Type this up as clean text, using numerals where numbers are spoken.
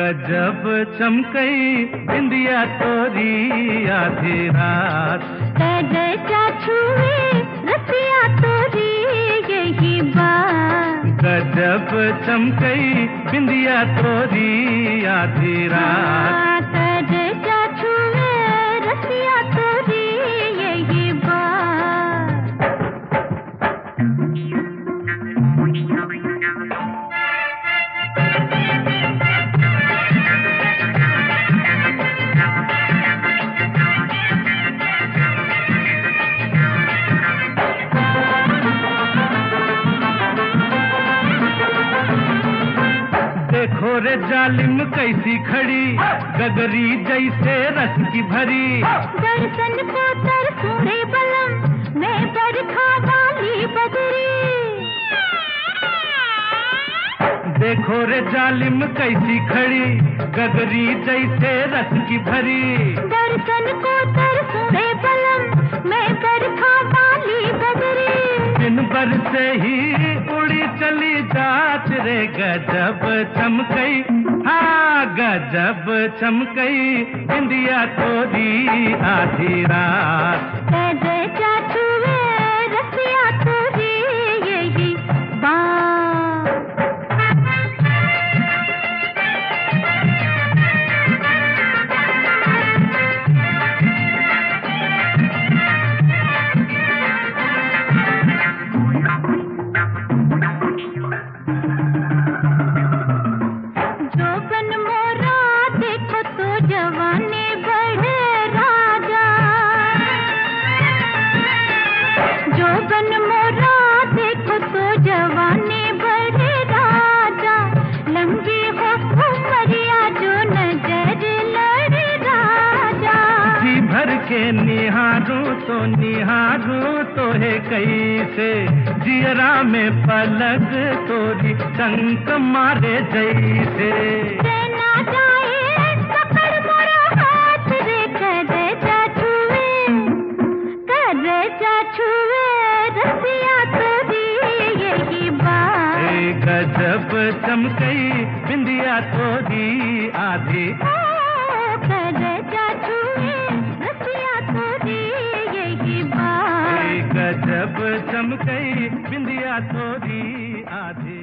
गजब चमकई बिंदिया तोरी आधी रात। कजचा छुए रसिया तोरी यही बात। गजब चमकई बिंदिया तोरी आधी रात। कजचा छुए रसिया तोरी यही बात। देखो रे जालिम कैसी खड़ी गगरी जैसे रस की भरी। दर्शन को तरसूरे बलम मैं बरखा वाली बदरी। देखो रे जालिम कैसी खड़ी गगरी जैसे रस की भरी। दर्शन को तरसूरे बलम मैं बरखा वाली बदरी। दिन भर से ही उड़ी चली जात रे गजब चमकई। हाँ गजब चमकई बिंदिया तोरी आधी रात। कजचा छुए रसिया तोरी यही बात। जोबन मोरा देखो तो जवानी बढ़े राजा। जोबन मोरा देखो तो जवानी बढ़े राजा। लंबी हो उमरिया जो नजर लड़े राजा। जी भर के निहारूं तो है कैसे जियरा में पलक तोरी चंक मारे जैसे। ना जाए पकड़ मोरा हाथ रे कजचा छुए रसिया तोरी यही बात। गजब चमकई बिंदिया तोरी आधी। कजचा छुए रसिया तोरी यही बात। गजब चमकई बिंदिया तोरी आधी।